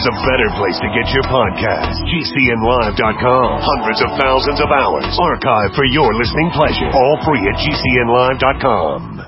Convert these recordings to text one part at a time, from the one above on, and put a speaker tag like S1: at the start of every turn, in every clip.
S1: there's a better place to get your podcast. GCNlive.com. Hundreds of thousands of hours archived for your listening pleasure. All free at GCNlive.com.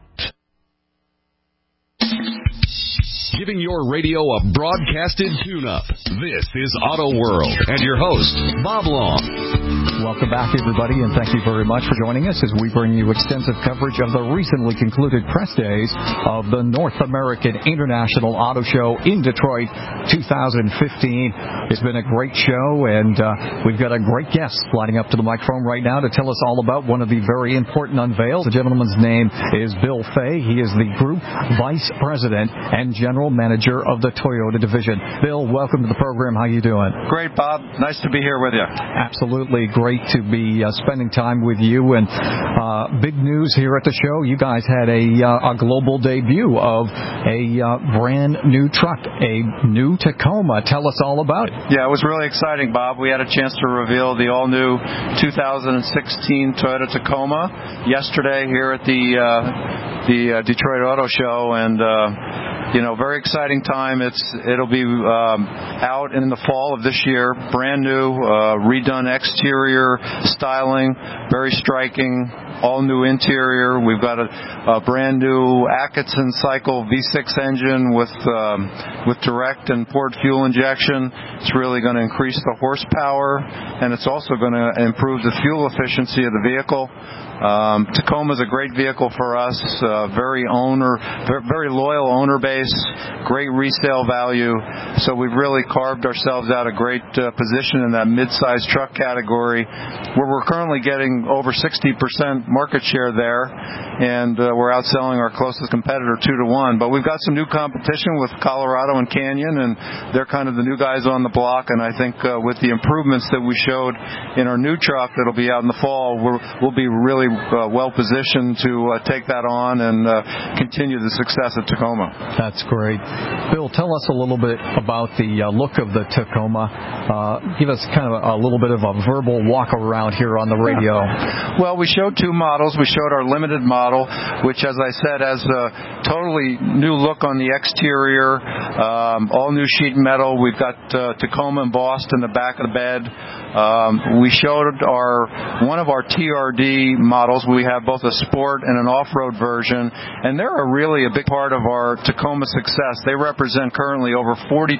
S2: Giving your radio a broadcasted tune-up. This is Auto World and your host, Bob Long.
S3: Welcome back, everybody, and thank you very much for joining us as we bring you extensive coverage of the recently concluded press days of the North American International Auto Show in Detroit 2015. It's been a great show, and we've got a great guest lining up to the microphone right now to tell us all about one of the very important unveils. The gentleman's name is Bill Fay. He is the Group Vice President and General Manager of the Toyota Division. Bill, welcome to the program. How you doing?
S4: Great, Bob. Nice to be here with you.
S3: Absolutely great to be spending time with you. And big news here at the show. You guys had a global debut of a brand new truck, a new Tacoma. Tell us all about it.
S4: Yeah, it was really exciting, Bob. We had a chance to reveal the all-new 2016 Toyota Tacoma yesterday here at the Detroit Auto Show, and very exciting time. It'll be out in the fall of this year. Brand new, redone exterior styling, very striking. All new interior. We've got a brand new Atkinson Cycle V6 engine with direct and poured fuel injection. It's really going to increase the horsepower, and it's also going to improve the fuel efficiency of the vehicle. Tacoma is a great vehicle for us. Very loyal owner base. Great resale value. So we've really carved ourselves out a great position in that mid-size truck category, where we're currently getting over 60% market share there, and we're outselling our closest competitor 2-1. But we've got some new competition with Colorado and Canyon, and they're kind of the new guys on the block. And I think with the improvements that we showed in our new truck that'll be out in the fall, we'll be really well positioned to take that on and continue the success of Tacoma.
S3: That's great. Bill, tell us a little bit about the look of the Tacoma. Give us kind of a little bit of a verbal walk around here on the radio.
S4: Well, we showed two models. We showed our limited model, which, as I said, has a totally new look on the exterior, all new sheet metal. We've got Tacoma embossed in the back of the bed. We showed one of our TRD models. We have both a sport and an off-road version, and they're really a big part of our Tacoma success. They represent currently over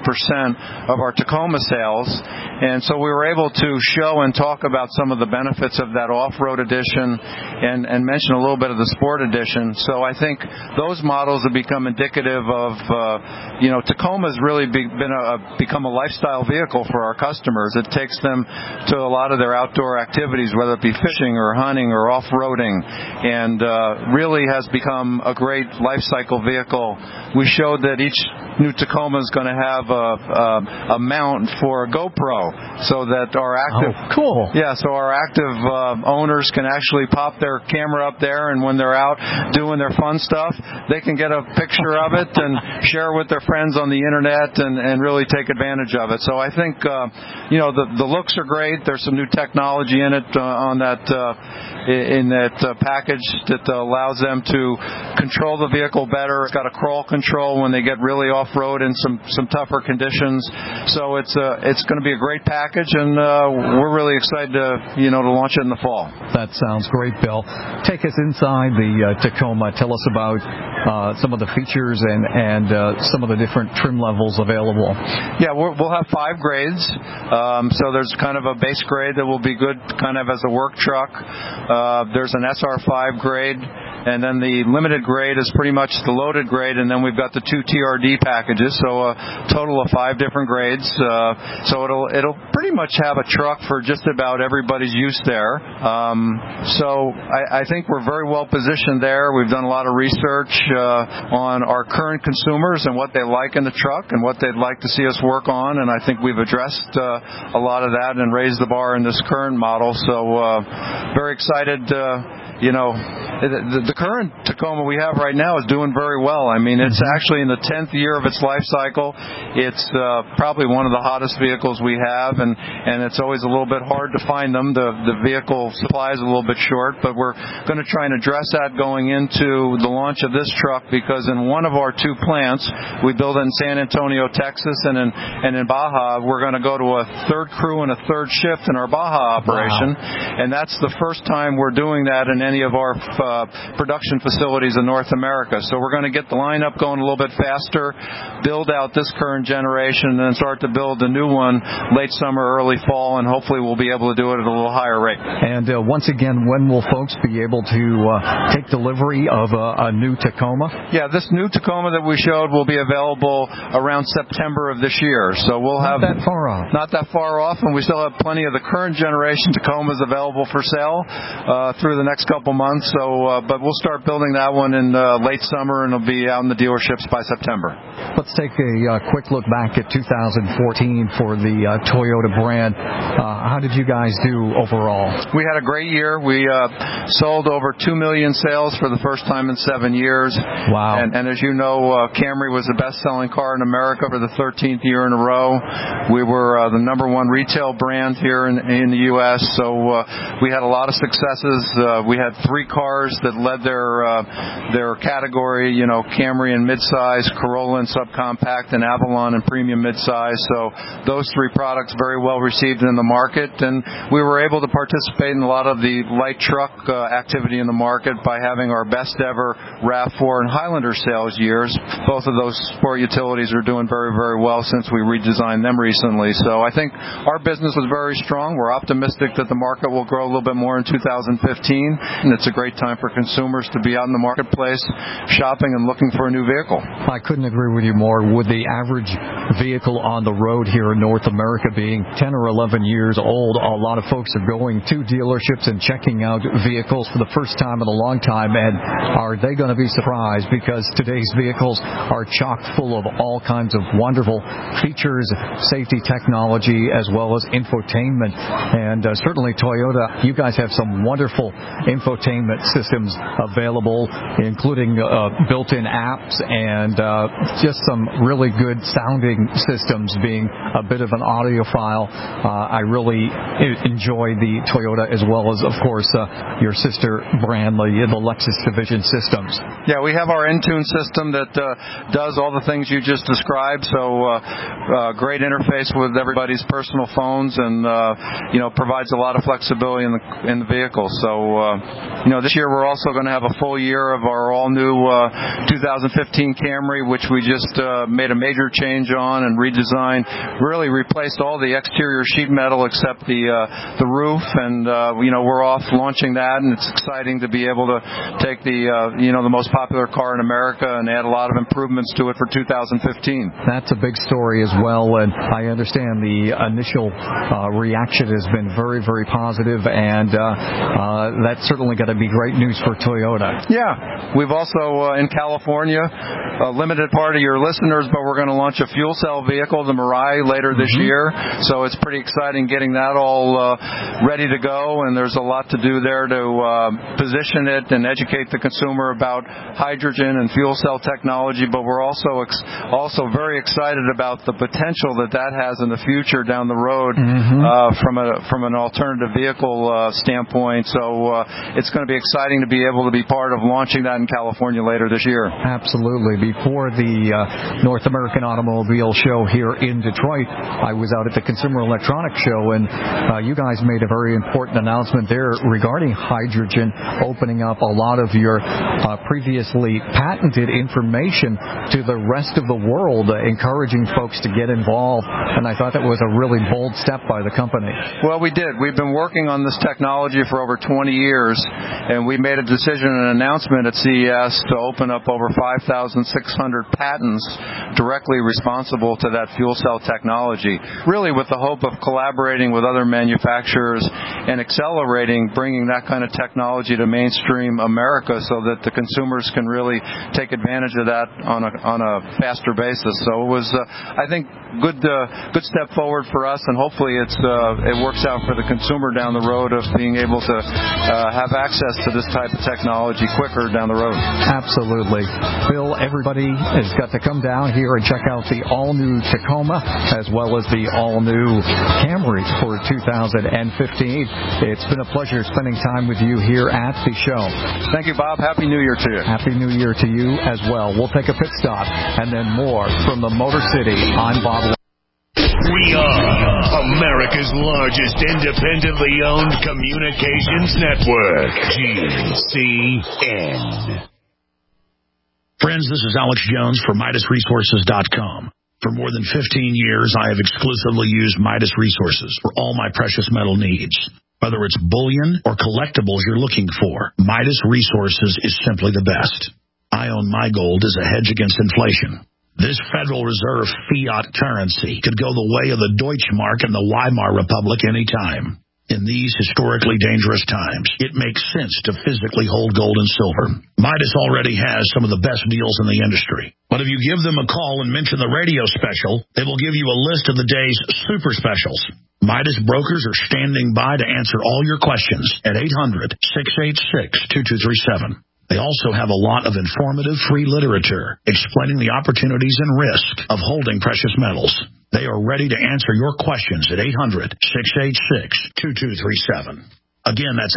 S4: 40% of our Tacoma sales, and so we were able to show and talk about some of the benefits of that off-road edition and mention a little bit of the sport edition. So I think those models have become indicative of, Tacoma's really become a lifestyle vehicle for our customers. It takes them to a lot of their outdoor activities, whether it be fishing or hunting or off-roading, and really has become a great life cycle vehicle. We showed that each new Tacoma is going to have a mount for a GoPro, so that our active owners can actually pop their camera up there, and when they're out doing their fun stuff, they can get a picture of it and share with their friends on the internet and really take advantage of it. So I think the looks are great. There's some new technology in it on that package that allows them to control the vehicle better. It's got a crawl control when they get really off-road in some tougher conditions. So it's going to be a great package, and we're really excited to launch it in the fall.
S3: That sounds great, Bill. Take us inside the Tacoma. Tell us about some of the features and some of the different trim levels available.
S4: Yeah, we'll have 5 grades. So there's kind of a base grade that will be good kind of as a work truck. There's an SR5 grade, and then the limited grade is pretty much the loaded grade, and then we've got the 2 TRD packages, so a total of 5 different grades. So it'll pretty much have a truck for just about everybody's use there. So I think we're very well positioned there. We've done a lot of research on our current consumers and what they like in the truck and what they'd like to see us work on, and I think we've addressed a lot of that and raised the bar in this current model. So very excited the current Tacoma we have right now is doing very well. I mean, it's actually in the 10th year of its life cycle. It's probably one of the hottest vehicles we have, and it's always a little bit hard to find them. The vehicle supply is a little bit short, but we're going to try and address that going into the launch of this truck, because in one of our two plants, we build it in San Antonio, Texas, and in Baja, we're going to go to a third crew and a third shift in our Baja operation. Wow. And that's the first time we're doing that in any of our production facilities in North America. So we're going to get the lineup going a little bit faster, build out this current generation, and then start to build the new one late summer, early fall, and hopefully we'll be able to do it at a little higher rate.
S3: And once again, when will folks be able to take delivery of a new Tacoma?
S4: Yeah, this new Tacoma that we showed will be available around September of this year. So we'll have
S3: not that far off.
S4: Not that far off, and we still have plenty of the current generation Tacomas available for sale through the next couple months. So, but we'll start building that one in late summer, and it'll be out in the dealerships by September.
S3: Let's take a quick look back at 2014 for the Toyota brand. How did you guys do overall?
S4: We had a great year. We sold over 2 million sales for the first time in 7 years.
S3: Wow.
S4: And as you know, Camry was the best-selling car in America for the 13th year in a row. We were the number one retail brand here in the U.S., so we had a lot of successes. We had 3 cars that led their category, Camry and midsize, Corolla and subcompact, and Avalon and premium midsize. So those 3 products very well received in the market, and we were able to participate in a lot of the light truck activity in the market by having our best ever RAV4 and Highlander sales years. Both of those sport utilities are doing very, very well since we redesigned them recently. So I think our business was very strong. We're optimistic that the market will grow a little bit more in 2015, and it's a great time for consumers to be out in the marketplace shopping and looking for a new vehicle.
S3: I couldn't agree with you more. With the average vehicle on the road here in North America being 10 or 11 years old, a lot of folks are going to dealerships and checking out vehicles for the first time in a long time, and are they going to be surprised, because today's vehicles are chock full of all kinds of wonderful features, safety technology, as well as infotainment. And certainly Toyota, you guys have some wonderful infotainment systems available, including built-in apps and just some really good sounding systems. Being a bit of an audiophile, I really enjoy the Toyota, as well as, of course, your sister brand, the Lexus Division Systems.
S4: Yeah, we have our Entune system that does all the things you just described. So great interface with everybody's personal phones, and provides a lot of flexibility in the vehicle. So this year we're also going to have a full year of our all new 2015 Camry, which we just made a major change on and redesigned. Really replaced all the exterior sheet metal except the roof, and we're off launching that, and it's exciting to be able to take the most popular car in America and add a lot of improvements to it for 2015.
S3: That's a big story as well, and I understand the initial reaction has been very, very positive, and that's certainly going to be great news for Toyota.
S4: Yeah. We've also, in California, a limited part of your listeners, but we're going to launch a fuel cell vehicle, the Mirai, later this year. So it's pretty exciting getting that all ready to go, and there's a lot to do there to position it and educate the consumer about hydrogen and fuel cell technology. But we're also very excited about the potential that has in the future down the road from an alternative vehicle standpoint. So it's going to be exciting to be able to be part of launching that in California later this year.
S3: Absolutely. Before the North American Automobile Show here in Detroit, I was out at the Consumer Electronics Show, and you guys made a very important announcement there regarding hydrogen, opening up a lot of your previously patented information to the rest of the world, encouraging folks to get involved. And I thought that was a really bold step by the company.
S4: Well, we did. We've been working on this technology for over 20 years, and we made a decision and an announcement at CES to open up over 5,600 patents directly responsible to that fuel cell technology, really with the hope of collaborating with other manufacturers and accelerating bringing that kind of technology to mainstream America so that the consumers can really take advantage of that on a faster basis. So it was, I think, good step forward for us, and hopefully it works out for the consumer down the road of being able to have access to this type of technology quicker down the road.
S3: Absolutely. Bill, everybody has got to come down here and check out the all-new Tacoma as well as the all-new Camry for 2015. It's been a pleasure spending time with you here at the show.
S4: Thank you, Bob. Happy New Year to you.
S3: Happy New Year to you as well. We'll take a pit stop and then more from the Motor City. I'm Bob.
S1: We are America's largest independently owned communications network, GCN.
S5: Friends, this is Alex Jones for MidasResources.com. For more than 15 years, I have exclusively used Midas Resources for all my precious metal needs. Whether it's bullion or collectibles you're looking for, Midas Resources is simply the best. I own my gold as a hedge against inflation. This Federal Reserve fiat currency could go the way of the Deutschmark and the Weimar Republic any time. In these historically dangerous times, it makes sense to physically hold gold and silver. Midas already has some of the best deals in the industry. But if you give them a call and mention the radio special, they will give you a list of the day's super specials. Midas brokers are standing by to answer all your questions at 800-686-2237. They also have a lot of informative free literature explaining the opportunities and risk of holding precious metals. They are ready to answer your questions at 800-686-2237. Again, that's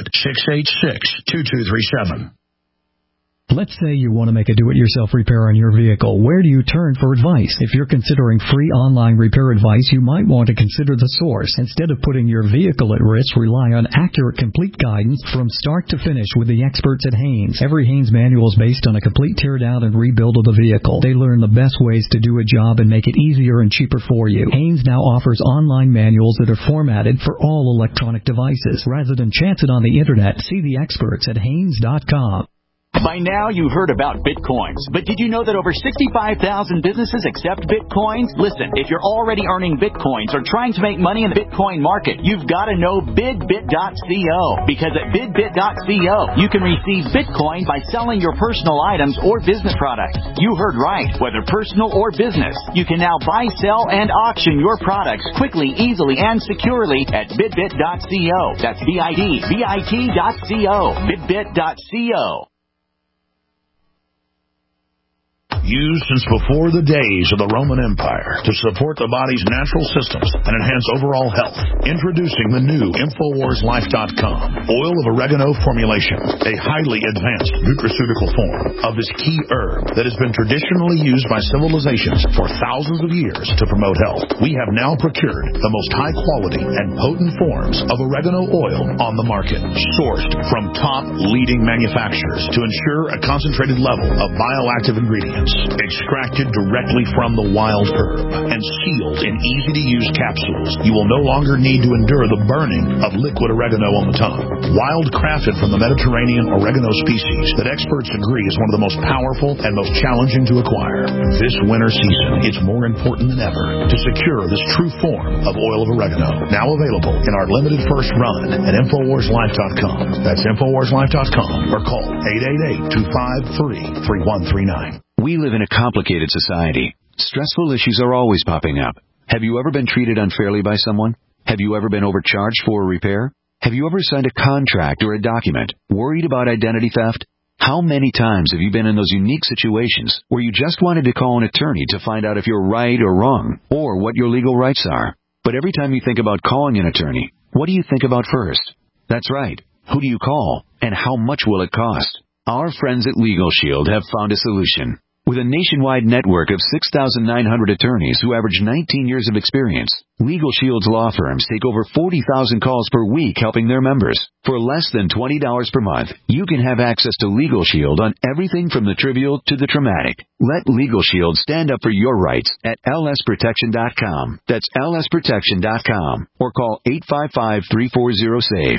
S5: 800-686-2237.
S6: Let's say you want to make a do-it-yourself repair on your vehicle. Where do you turn for advice? If you're considering free online repair advice, you might want to consider the source. Instead of putting your vehicle at risk, rely on accurate, complete guidance from start to finish with the experts at Haynes. Every Haynes manual is based on a complete teardown and rebuild of the vehicle. They learn the best ways to do a job and make it easier and cheaper for you. Haynes now offers online manuals that are formatted for all electronic devices. Rather than chance it on the internet, see the experts at Haynes.com.
S7: By now, you've heard about Bitcoins, but did you know that over 65,000 businesses accept Bitcoins? Listen, if you're already earning Bitcoins or trying to make money in the Bitcoin market, you've got to know BidBit.co, because at BidBit.co, you can receive Bitcoin by selling your personal items or business products. You heard right, whether personal or business. You can now buy, sell, and auction your products quickly, easily, and securely at BidBit.co. That's BidBit.co. BidBit.co.
S5: Used since before the days of the Roman Empire to support the body's natural systems and enhance overall health. Introducing the new InfoWarsLife.com Oil of Oregano formulation, a highly advanced nutraceutical form of this key herb that has been traditionally used by civilizations for thousands of years to promote health. We have now procured the most high-quality and potent forms of oregano oil on the market, sourced from top leading manufacturers to ensure a concentrated level of bioactive ingredients. Extracted directly from the wild herb and sealed in easy-to-use capsules, you will no longer need to endure the burning of liquid oregano on the tongue. Wild crafted from the Mediterranean oregano species that experts agree is one of the most powerful and most challenging to acquire. This winter season, it's more important than ever to secure this true form of oil of oregano. Now available in our limited first run at InfoWarsLife.com. That's InfoWarsLife.com or call 888-253-3139.
S8: We live in a complicated society. Stressful issues are always popping up. Have you ever been treated unfairly by someone? Have you ever been overcharged for a repair? Have you ever signed a contract or a document worried about identity theft? How many times have you been in those unique situations where you just wanted to call an attorney to find out if you're right or wrong, or what your legal rights are? But every time you think about calling an attorney, what do you think about first? That's right. Who do you call, and how much will it cost? Our friends at Legal Shield have found a solution. With a nationwide network of 6,900 attorneys who average 19 years of experience, Legal Shield's law firms take over 40,000 calls per week helping their members. For less than $20 per month, you can have access to Legal Shield on everything from the trivial to the traumatic. Let Legal Shield stand up for your rights at lsprotection.com. That's lsprotection.com. Or call 855-340-SAVE,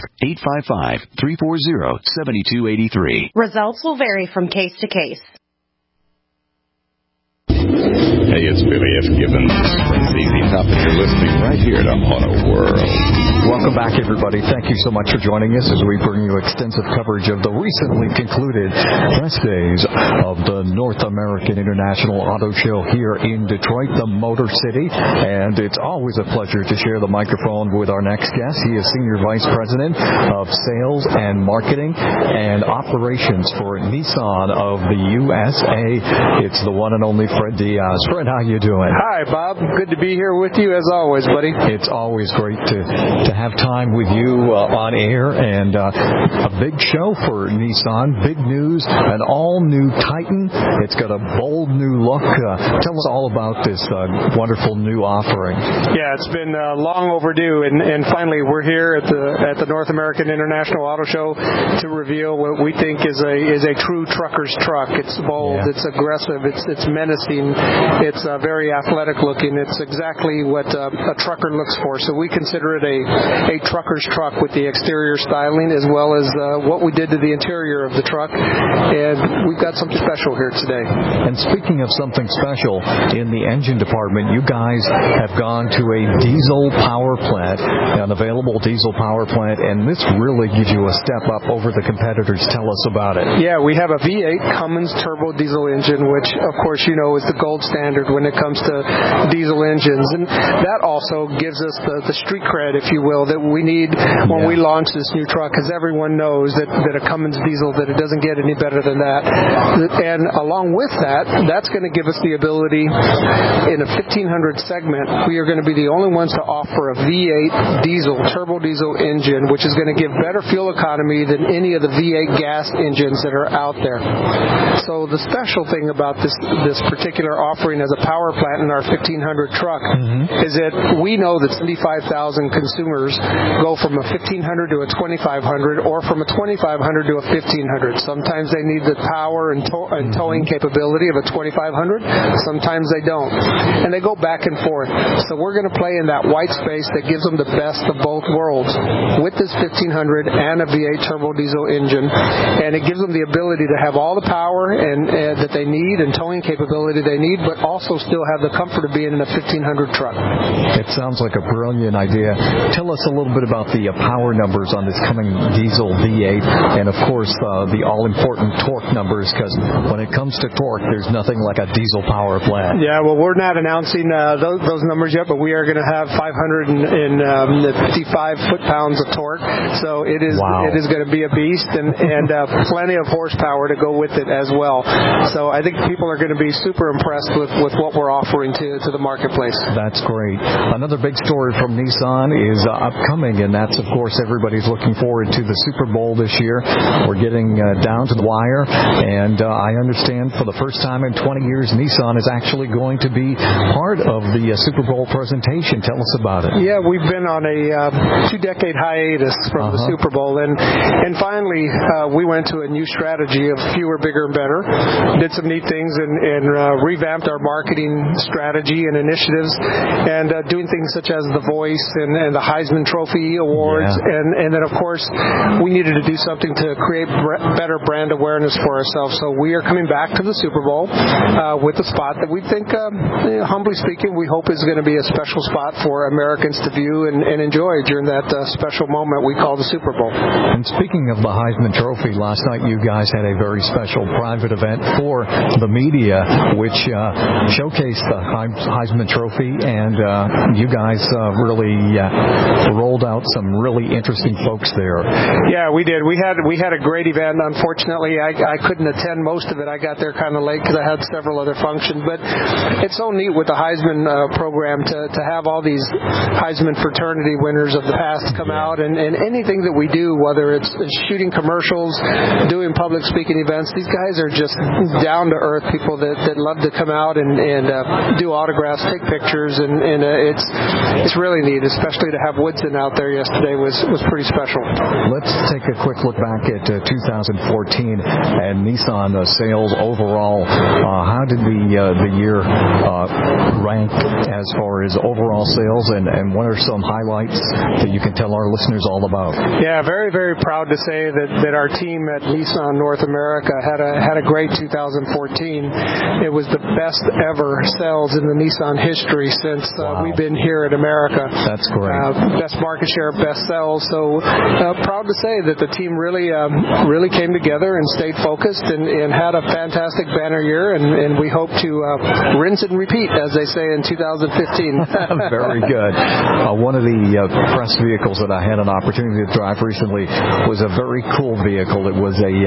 S8: 855-340-7283.
S9: Results will vary from case to case. Hey, it's Billy F. Gibbons from ZZ Top, and you're listening right here to Auto World.
S3: Welcome back, everybody. Thank you so much for joining us as we bring you extensive coverage of the recently concluded press days of the North American International Auto Show here in Detroit, the Motor City. And it's always a pleasure to share the microphone with our next guest. He is Senior Vice President of Sales and Marketing and Operations for Nissan of the USA. It's the one and only Fred Diaz. Fred, how you doing?
S10: Hi, Bob. Good to be here with you as always, buddy.
S3: It's always great to have time with you on air, and a big show for Nissan. Big news, an all-new Titan. It's got a bold new look. Tell us all about this wonderful new offering.
S10: Yeah, it's been long overdue, and finally we're here at the North American International Auto Show to reveal what we think is a true trucker's truck. It's bold, it's aggressive, it's menacing, it's very athletic looking. It's exactly what a trucker looks for. So we consider it a trucker's truck with the exterior styling as well as what we did to the interior of the truck. And we've got something special here today.
S3: And speaking of something special, in the engine department, you guys have gone to a diesel power plant, an available diesel power plant, and this really gives you a step up over the competitors. Tell us about it.
S10: Yeah, we have a V8 Cummins turbo diesel engine, which, of course, you know is the gold standard when it comes to diesel engines. And that also gives us the street cred, if you will, that we need when we launch this new truck, because everyone knows that a Cummins diesel, that it doesn't get any better than that. And along with that, that's going to give us the ability in a 1500 segment, we are going to be the only ones to offer a V8 diesel, turbo diesel engine, which is going to give better fuel economy than any of the V8 gas engines that are out there. So the special thing about this particular offering as a power plant in our 1500 truck is that we know that 75,000 consumers go from a 1500 to a 2500 or from a 2500 to a 1500. Sometimes they need the power and towing capability of a 2500. Sometimes they don't. And they go back and forth. So we're going to play in that white space that gives them the best of both worlds with this 1500 and a V8 turbo diesel engine. And it gives them the ability to have all the power and that they need and towing capability they need, but also still have the comfort of being in a 1500 truck.
S3: It sounds like a brilliant idea. Tell us a little bit about the power numbers on this coming diesel V8 and, of course, the all-important torque numbers, because when it comes to torque, there's nothing like a diesel power plant.
S10: Yeah, well, we're not announcing those numbers yet, but we are going to have 555 foot-pounds of torque. So it is going to be a beast and plenty of horsepower to go with it as well. So I think people are going to be super impressed with what we're offering to the marketplace.
S3: That's great. Another big story from Nissan is upcoming, and that's, of course, everybody's looking forward to the Super Bowl this year. We're getting down to the wire, and I understand for the first time in 20 years, Nissan is actually going to be part of the Super Bowl presentation. Tell us about it.
S10: Yeah, we've been on a 2-decade hiatus from the Super Bowl, and finally we went to a new strategy of fewer, bigger, and better. Did some neat things and revamped our marketing strategy and initiatives, and doing things such as The Voice and the Heisman Trophy Awards, and then, of course, we needed to do something to create better brand awareness for ourselves. So we are coming back to the Super Bowl with a spot that we think, humbly speaking, we hope is going to be a special spot for Americans to view and enjoy during that special moment we call the Super Bowl.
S3: And speaking of the Heisman Trophy, last night you guys had a very special private event for the media, which showcased the Heisman Trophy, and you guys really rolled out some really interesting folks there.
S10: Yeah, we did. We had a great event. Unfortunately, I couldn't attend most of it. I got there kind of late because I had several other functions. But it's so neat with the Heisman program to have all these Heisman fraternity winners of the past come out, and anything that we do, whether it's shooting commercials, doing public speaking events, these guys are just down-to-earth people that love to come out and do autographs, take pictures, and it's really neat, especially to have Woodson out there yesterday was pretty special.
S3: Let's take a quick look back at 2014 and Nissan sales overall. How did the year rank as far as overall sales, and what are some highlights that you can tell our listeners all about?
S10: Yeah, very, very proud to say that our team at Nissan North America had a great 2014. It was the best ever sales in the Nissan history since we've been here in America.
S3: That's great.
S10: Best market share, best sales. So proud to say that the team really came together and stayed focused and had a fantastic banner year, and we hope to rinse and repeat, as they say, in 2015.
S3: Very good. One of the press vehicles that I had an opportunity to drive recently was a very cool vehicle. It was a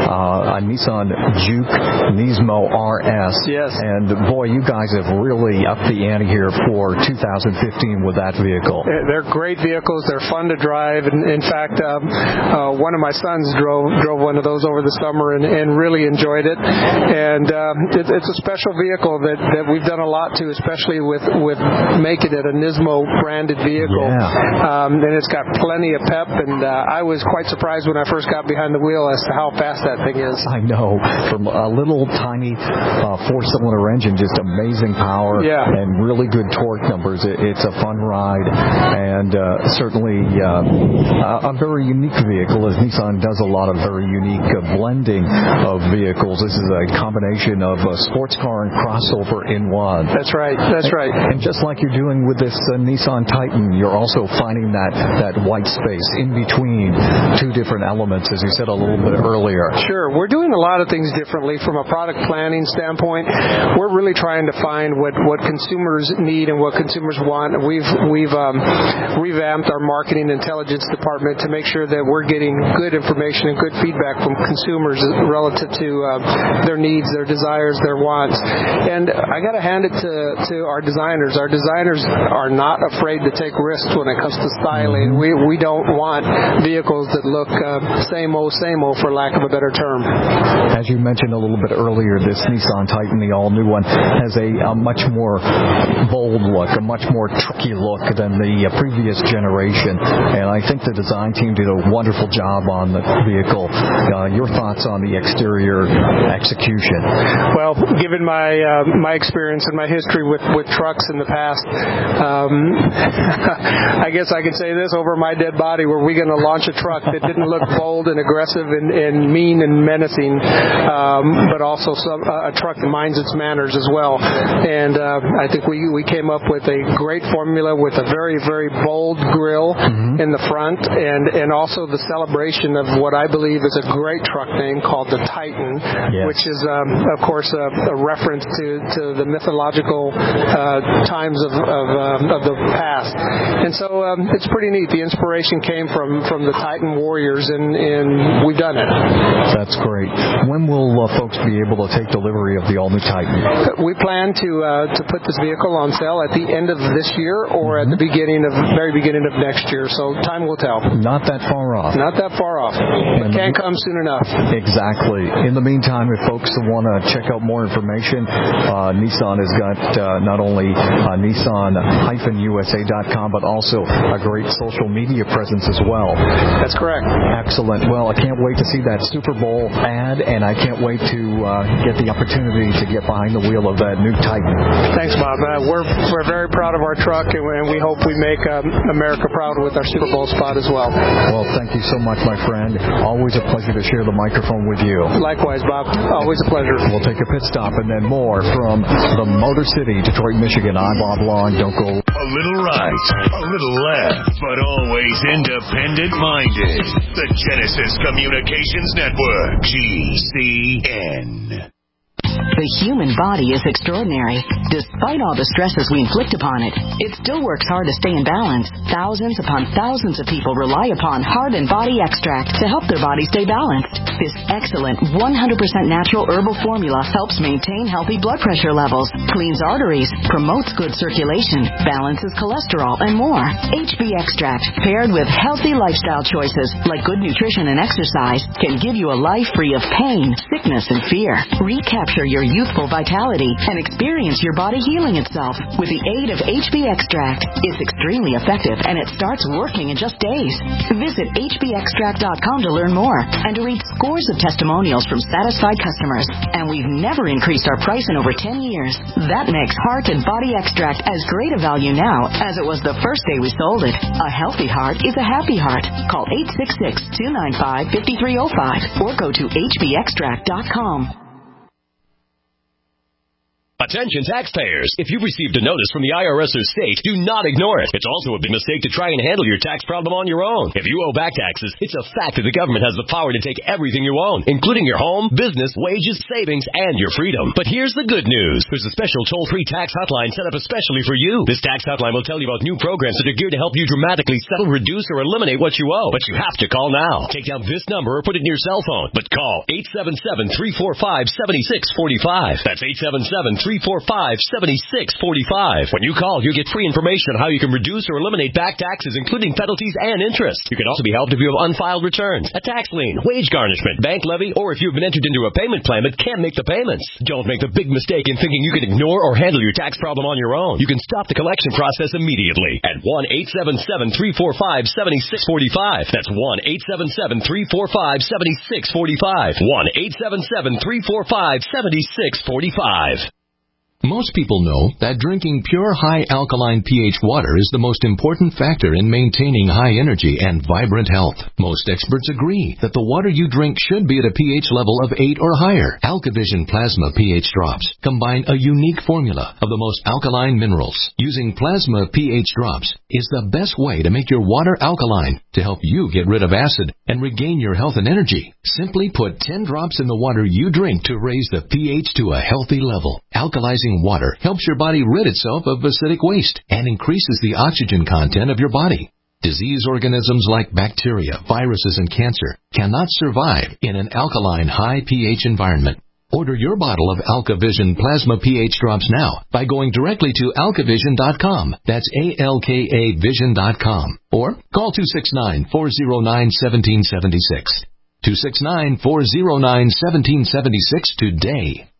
S3: Nissan Juke Nismo RS.
S10: Yes.
S3: And boy, you guys have really upped the ante here for 2015 with that vehicle.
S10: They're great vehicles. They're fun to drive. And in fact, one of my sons drove one of those over the summer and really enjoyed it. And it's a special vehicle that we've done a lot to, especially with making it a Nismo branded vehicle.
S3: Yeah.
S10: And it's got plenty of pep. And I was quite surprised when I first got behind the wheel as to how fast that thing is.
S3: I know. From a little tiny four-cylinder engine, just amazing power and really good torque numbers. It's a fun ride and certainly a very unique vehicle, as Nissan does a lot of very unique blending of vehicles. This is a combination of a sports car and crossover in one.
S10: That's right. That's right.
S3: And just like you're doing with this Nissan Titan, you're also finding that white space in between two different elements, as you said a little bit earlier.
S10: Sure. We're doing a lot of things differently from a product planning standpoint. We're really trying to find what consumers need and what consumers want. We've revamped our marketing intelligence department to make sure that we're getting good information and good feedback from consumers relative to their needs, their desires, their wants. And I got to hand it to our designers. Our designers are not afraid to take risks when it comes to styling. We don't want vehicles that look same old, for lack of a better term.
S3: As you mentioned a little bit earlier, this Nissan Titan, the all-new one, has a much more bold look, a much more trucky look than the previous generation. And I think the design team did a wonderful job on the vehicle. Your thoughts on the exterior execution?
S10: Well, given my experience and my history with trucks in the past, I guess I could say this over my dead body: were we going to launch a truck that didn't look bold and aggressive and mean and menacing, but also a truck that minds its manners as well? And I think we came up with a great formula with a very, very bold grille in the front, and also the celebration of what I believe is a great truck name called the Titan, which is, of course, a reference to the mythological times of the past. And so it's pretty neat. The inspiration came from the Titan warriors, and we've done it.
S3: That's great. When will folks be able to take delivery of the all-new Titan?
S10: We plan to put this vehicle on sale at the end of this year or at the very beginning of next year. So time will tell.
S3: Not that far off.
S10: Not that far off. But can't come soon enough.
S3: Exactly. In the meantime, if folks want to check out more information, Nissan has got not only Nissan-USA.com, but also a great social media presence as well.
S10: That's correct.
S3: Excellent. Well, I can't wait to see that Super Bowl ad, and I can't wait to get the opportunity to get behind the wheel of that new Titan.
S10: Thanks, Bob. We're very proud of our truck, and we hope we make America proud with our Super Bowl spot as well.
S3: Well, thank you so much, my friend. Always a pleasure to share the microphone with you.
S10: Likewise, Bob. Always a pleasure.
S3: We'll take a pit stop and then more from the Motor City, Detroit, Michigan. I'm Bob Long. Don't go.
S1: A little right, a little left, but always independent-minded. The Genesis Communications Network, GCN.
S11: The human body is extraordinary. Despite all the stresses we inflict upon it, it still works hard to stay in balance. Thousands upon thousands of people rely upon Heart and Body Extract to help their body stay balanced. This excellent 100% natural herbal formula helps maintain healthy blood pressure levels, cleans arteries, promotes good circulation, balances cholesterol, and more. HB Extract, paired with healthy lifestyle choices like good nutrition and exercise, can give you a life free of pain, sickness, and fear. Recapture your youthful vitality and experience your body healing itself with the aid of HB Extract. It's extremely effective and it starts working in just days. Visit hbextract.com to learn more and to read scores of testimonials from satisfied customers. And we've never increased our price in over 10 years. That makes Heart and Body Extract as great a value now as it was the first day we sold it. A healthy heart is a happy heart. Call 866-295-5305 or go to hbextract.com.
S12: Attention taxpayers. If you've received a notice from the IRS or state, do not ignore it. It's also a big mistake to try and handle your tax problem on your own. If you owe back taxes, it's a fact that the government has the power to take everything you own, including your home, business, wages, savings, and your freedom. But here's the good news. There's a special toll-free tax hotline set up especially for you. This tax hotline will tell you about new programs that are geared to help you dramatically settle, reduce, or eliminate what you owe. But you have to call now. Take down this number or put it in your cell phone. But call 877-345-7645. That's 877-345-7645. When you call, you'll get free information on how you can reduce or eliminate back taxes, including penalties and interest. You can also be helped if you have unfiled returns, a tax lien, wage garnishment, bank levy, or if you've been entered into a payment plan but can't make the payments. Don't make the big mistake in thinking you can ignore or handle your tax problem on your own. You can stop the collection process immediately at 1-877-345-7645. That's 1-877-345-7645. 1-877-345-7645.
S13: Most people know that drinking pure high alkaline pH water is the most important factor in maintaining high energy and vibrant health. Most experts agree that the water you drink should be at a pH level of 8 or higher. AlkaVision Plasma pH drops combine a unique formula of the most alkaline minerals. Using plasma pH drops is the best way to make your water alkaline to help you get rid of acid and regain your health and energy. Simply put 10 drops in the water you drink to raise the pH to a healthy level. Alkalizing water helps your body rid itself of acidic waste and increases the oxygen content of your body. Disease organisms like bacteria, viruses, and cancer cannot survive in an alkaline high pH environment. Order your bottle of AlkaVision Plasma pH drops now by going directly to alkavision.com. That's ALKAvision.com. Or call 269-409-1776. 269-409-1776 today.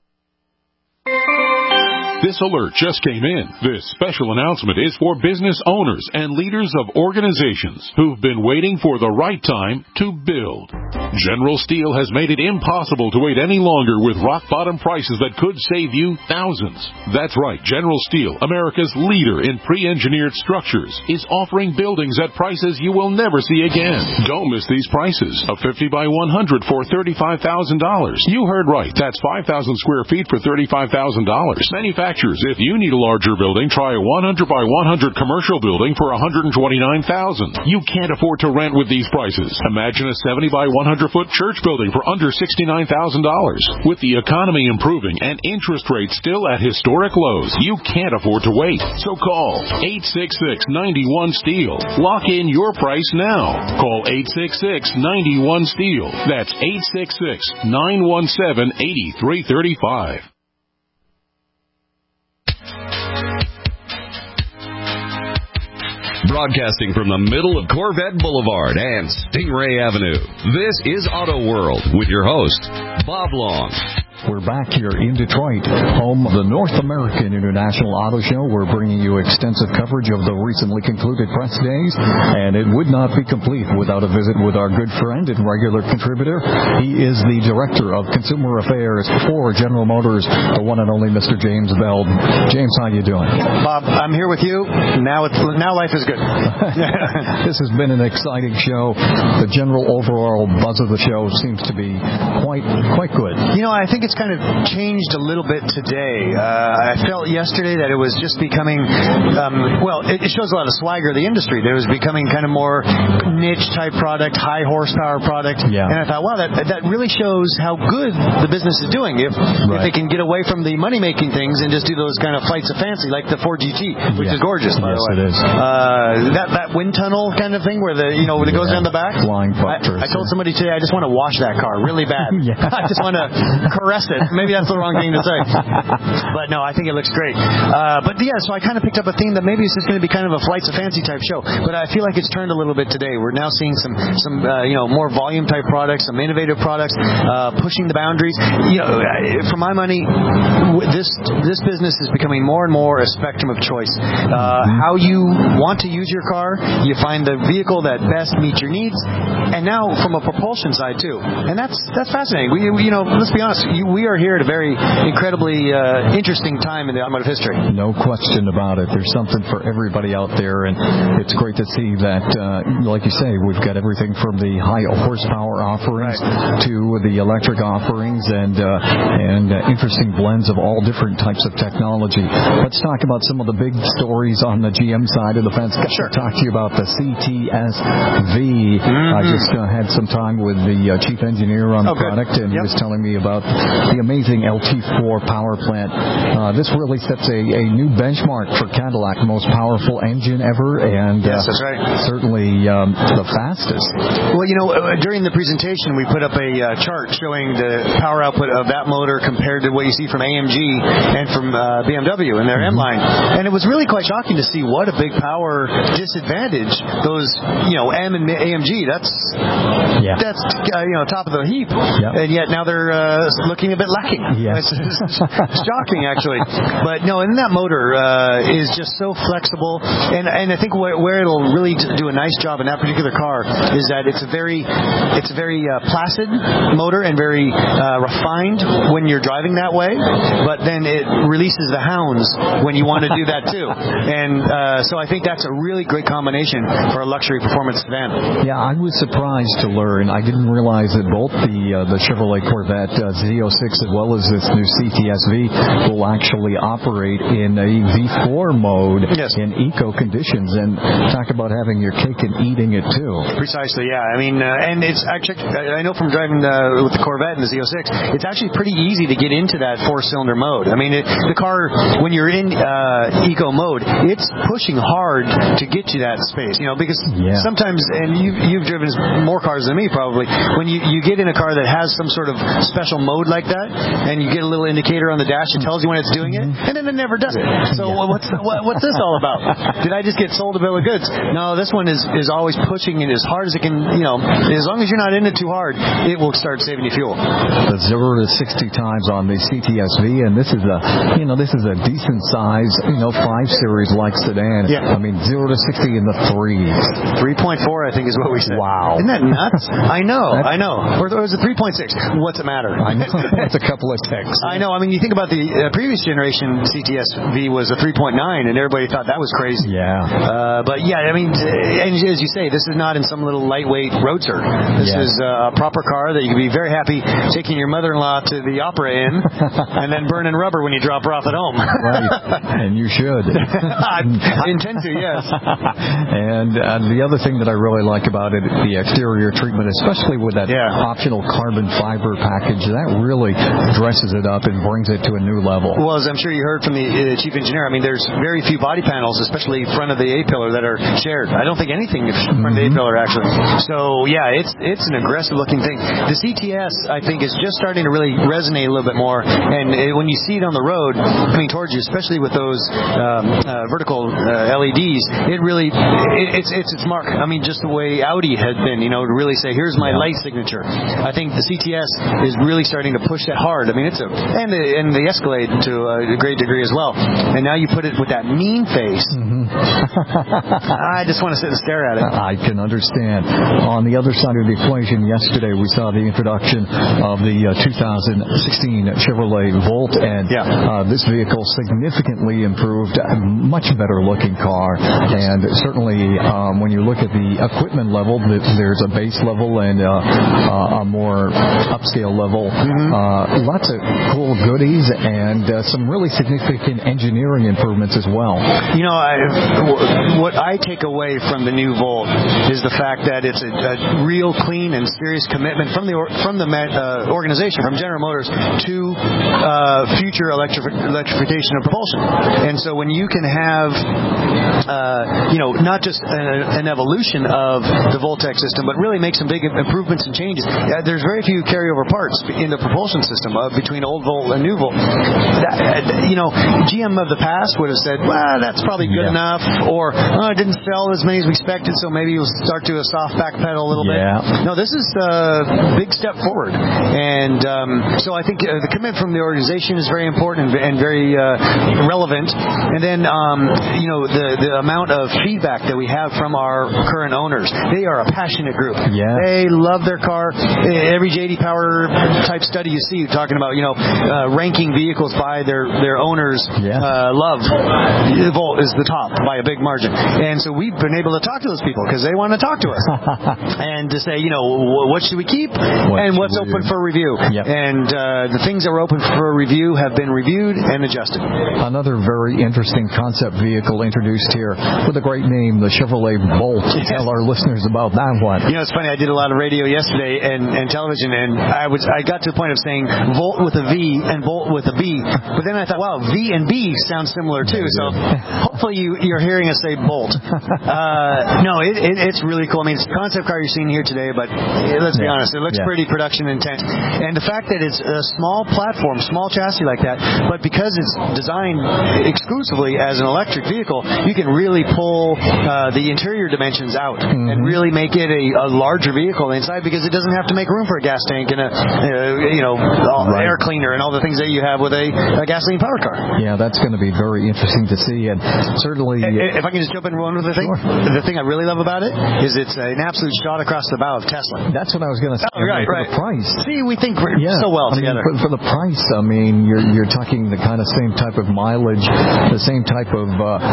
S14: This alert just came in. This special announcement is for business owners and leaders of organizations who've been waiting for the right time to build. General Steel has made it impossible to wait any longer with rock-bottom prices that could save you thousands. That's right. General Steel, America's leader in pre-engineered structures, is offering buildings at prices you will never see again. Don't miss these prices. A 50 by 100 for $35,000. You heard right. That's 5,000 square feet for $35,000. Manufacturers, if you need a larger building, try a 100 by 100 commercial building for $129,000. You can't afford to rent with these prices. Imagine a 70 by 100 foot church building for under $69,000. With the economy improving and interest rates still at historic lows, you can't afford to wait. So call 866-91-STEEL. Lock in your price now. Call 866-91-STEEL. That's 866-917-8335.
S2: Broadcasting from the middle of Corvette Boulevard and Stingray Avenue, this is Auto World with your host, Bob Long.
S3: We're back here in Detroit, home of the North American International Auto Show. We're bringing you extensive coverage of the recently concluded press days, and it would not be complete without a visit with our good friend and regular contributor. He is the Director of Consumer Affairs for General Motors, the one and only Mr. James Bell. James, how you doing?
S15: Bob, I'm here with you. Now life is good.
S3: This has been an exciting show. The general overall buzz of the show seems to be quite good.
S15: You know, I think it's kind of changed a little bit today. I felt yesterday that it was just becoming, it shows a lot of swagger of the industry. That it was becoming kind of more niche type product, high horsepower product. Yeah. And I thought, wow, that really shows how good the business is doing if they can get away from the money making things and just do those kind of flights of fancy, like the Ford GT, which is gorgeous, by the way.
S3: Yes, it is.
S15: That wind tunnel kind of thing where it goes down the back.
S3: Flying butters.
S15: I told somebody today I just want to wash that car really bad. I just want to caress it. Maybe that's the wrong thing to say. But no, I think it looks great. So I kind of picked up a theme that maybe it's just going to be kind of a flights of fancy type show. But I feel like it's turned a little bit today. We're now seeing some more volume type products, some innovative products, pushing the boundaries. For my money, this business is becoming more and more a spectrum of choice. How you want to use your car, you find the vehicle that best meets your needs, and now from a propulsion side too. And that's fascinating. Let's be honest. You we are here at a very incredibly interesting time in the automotive history.
S3: No question about it. There's something for everybody out there, and it's great to see that, like you say, we've got everything from the high horsepower offerings to the electric offerings and interesting blends of all different types of technology. Let's talk about some of the big stories on the GM side of the fence. Sure. Talk to you about the CTS-V. I just had some time with the chief engineer on the product, and he was telling me about the amazing LT4 power plant. This really sets a new benchmark for Cadillac, most powerful engine ever, and
S15: yes, that's right.
S3: Certainly the fastest.
S15: Well, during the presentation, we put up a chart showing the power output of that motor compared to what you see from AMG and from BMW in their M-Line. And it was really quite shocking to see what a big power disadvantage those, M and AMG, that's top of the heap. And yet now they're looking a bit lacking.
S3: Yes.
S15: It's shocking, actually. But no, and that motor is just so flexible. And I think where it'll really do a nice job in that particular car is that it's a very placid motor and very refined when you're driving that way, but then it releases the hounds when you want to do that too. And so I think that's a really great combination for a luxury performance sedan.
S3: Yeah, I was surprised to learn. I didn't realize that both the Chevrolet Corvette Z06 as well as this new CTS-V will actually operate in a V4 mode in eco conditions. And talk about having your cake and eating it too.
S15: Precisely, yeah. I mean, and it's actually, I know from driving with the Corvette and the Z06, it's actually pretty easy to get into that four-cylinder mode. I mean, the car, when you're in eco mode, it's pushing hard to get you that space, because sometimes, and you've driven more cars than me probably, when you get in a car that has some sort of special mode like that, and you get a little indicator on the dash that tells you when it's doing it, and then it never does it. So what's this all about? Did I just get sold a bill of goods? No, this one is always pushing it as hard as it can, as long as you're not in it too hard, it will start saving you fuel.
S3: The 0 to 60 times on the CTS-V, and this is a decent size, 5 Series like sedan.
S15: Yeah.
S3: I mean, 0 to 60 in the 3s.
S15: 3.4, I think, is what we said.
S3: Wow.
S15: Isn't that nuts? I know. Or was it 3.6? What's it matter?
S3: I know. That's a couple of ticks.
S15: I know. I mean, you think about the previous generation CTS-V was a 3.9, and everybody thought that was crazy.
S3: Yeah.
S15: But yeah, I mean, and as you say, this is not in some little lightweight roadster. This is a proper car that you can be very happy taking your mother-in-law to the opera in and then burning rubber when you drop her off at home.
S3: Right. And you should.
S15: I intend to, yes.
S3: And the other thing that I really like about it, the exterior treatment, especially with that optional carbon fiber package, that really dresses it up and brings it to a new level.
S15: Well, as I'm sure you heard from the chief engineer, I mean, there's very few body panels, especially front of the A-pillar, that are shared. I don't think anything is front of the A-pillar, actually. So, yeah, it's an aggressive-looking thing. The CTS, I think, is just starting to really resonate a little bit more, and when you see it on the road coming towards you, especially with those vertical LEDs, it really, it's its mark. I mean, just the way Audi had been, to really say, here's my light signature. I think the CTS is really starting to push that hard. I mean, and the Escalade to a great degree as well. And now you put it with that mean face. I just want to sit and stare at it.
S3: I can understand. On the other side of the equation, yesterday we saw the introduction of the 2016 Chevrolet Volt, and this vehicle significantly improved, a much better looking car. And certainly when you look at the equipment level, there's a base level and a more upscale level. Lots of cool goodies and some really significant engineering improvements as well.
S15: What I take away from the new Volt is the fact that it's a real clean and serious commitment from the organization, from General Motors, to future electrification of propulsion. And so when you can have, not just an evolution of the Voltec system, but really make some big improvements and changes, there's very few carryover parts in the propulsion system between old Volt and new Volt. GM of the past would have said, well, that's probably good enough, or it didn't sell as many as we expected, so maybe we'll start to a soft backpedal a little bit. No, this is a big step forward. And so I think the commitment from the organization is very important and very relevant. And then, the amount of feedback that we have from our current owners. They are a passionate group. They love their car. Every J.D. Power type study you you see talking about, ranking vehicles by their owners' love. Volt is the top by a big margin. And so we've been able to talk to those people because they want to talk to us. And to say, what should we keep and what's open for review. Yep. And the things that were open for review have been reviewed and adjusted.
S3: Another very interesting concept vehicle introduced here with a great name, the Chevrolet Bolt. Tell our listeners about that one.
S15: It's funny. I did a lot of radio yesterday and television, and I got to the point of saying Volt with a V and Bolt with a B. But then I thought, wow, V and B sound similar too. So hopefully you're hearing us say Bolt. No, it's really cool. I mean, it's a concept car you're seeing here today, but let's be honest, it looks pretty production intense. And the fact that it's a small platform, small chassis like that, but because it's designed exclusively as an electric vehicle, you can really pull the interior dimensions out and really make it a larger vehicle inside, because it doesn't have to make room for a gas tank and a air cleaner and all the things that you have with a gasoline powered car.
S3: Yeah, that's going to be very interesting to see, and certainly.
S15: If I can just jump in one other thing, the thing I really love about it is it's an absolute shot across the bow of Tesla.
S3: That's what I was going to say.
S15: Right.
S3: For the price.
S15: See, we think so well together.
S3: For the price, I mean, you're talking the kind of same type of mileage, the same type of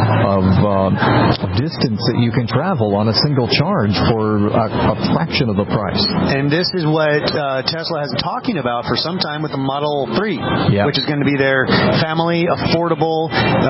S3: distance that you can travel on a single charge for a fraction of the price.
S15: And this is what Tesla has been talking about for some time with the Model 3, which is going to be their family, affordable,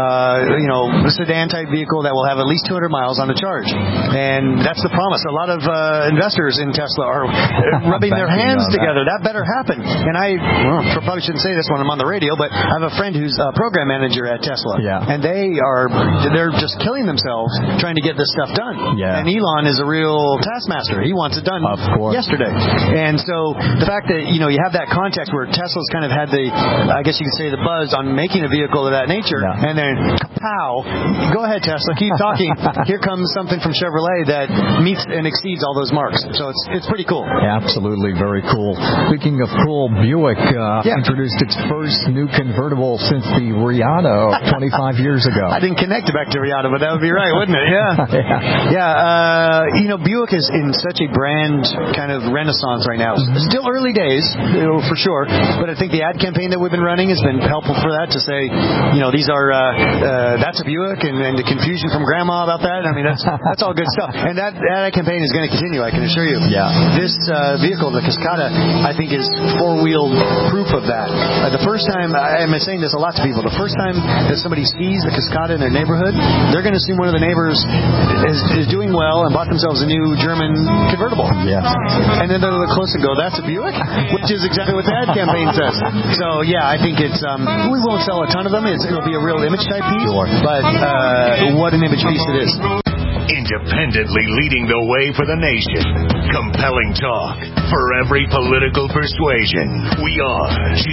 S15: sedan type vehicle that will have at least 200 miles on the charge. And that's the promise. A lot of investors in Tesla are rubbing their hands together. That better happen. And I probably shouldn't say this when I'm on the radio, but I have a friend who's a program manager at Tesla. Yeah. And they're just killing themselves trying to get this stuff done. Yeah. And Elon is a real taskmaster. He wants it done yesterday. And so the fact that, you have that context where Tesla's kind of had I guess you could say, the buzz on making a vehicle of that nature, and then pow, go ahead Tesla, keep talking. Here comes something from Chevrolet that meets and exceeds all those marks. So it's pretty cool.
S3: Absolutely, very cool. Speaking of cool, Buick introduced its first new convertible since the Riata 25 years ago.
S15: I didn't connect it back to Riata, but that would be right, wouldn't it? Buick is in such a brand kind of renaissance right now. Still early days, for sure, but I think the ad campaign that we've been running has been helpful for that, to say, these are that's a Buick, and the confusion from Grandma about that. I mean, that's all good stuff. And that ad campaign is going to continue, I can assure you. Yeah. This vehicle, the Cascada, I think is four-wheel proof of that. The first time, I'm saying this a lot to people, the first time that somebody sees the Cascada in their neighborhood, they're going to assume one of the neighbors is doing well and bought themselves a new German convertible. Yes. And then they'll look close and go, that's a Buick? Which is exactly what the ad campaign says. So, I think it's, we won't sell a ton of them. It'll be a real image type piece. Sure. But what an image piece it is.
S1: Independently leading the way for the nation. Compelling talk for every political persuasion. We are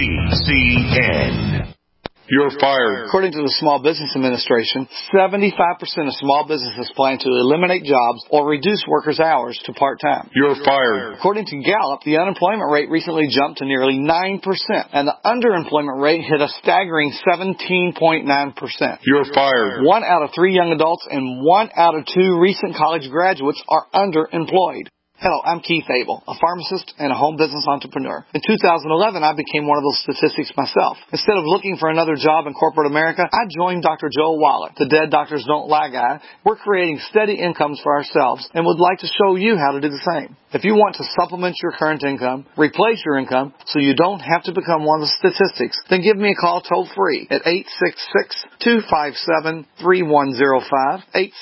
S1: GCN.
S16: You're fired. According to the Small Business Administration, 75% of small businesses plan to eliminate jobs or reduce workers' hours to part-time. You're fired. According to Gallup, the unemployment rate recently jumped to nearly 9%, and the underemployment rate hit a staggering 17.9%. You're fired. 1 out of 3 young adults and 1 out of 2 recent college graduates are underemployed. Hello, I'm Keith Abel, a pharmacist and a home business entrepreneur. In 2011, I became one of those statistics myself. Instead of looking for another job in corporate America, I joined Dr. Joel Wallach, the Dead Doctors Don't Lie guy. We're creating steady incomes for ourselves and would like to show you how to do the same. If you want to supplement your current income, replace your income, so you don't have to become one of the statistics, then give me a call toll-free at 866-257-3105,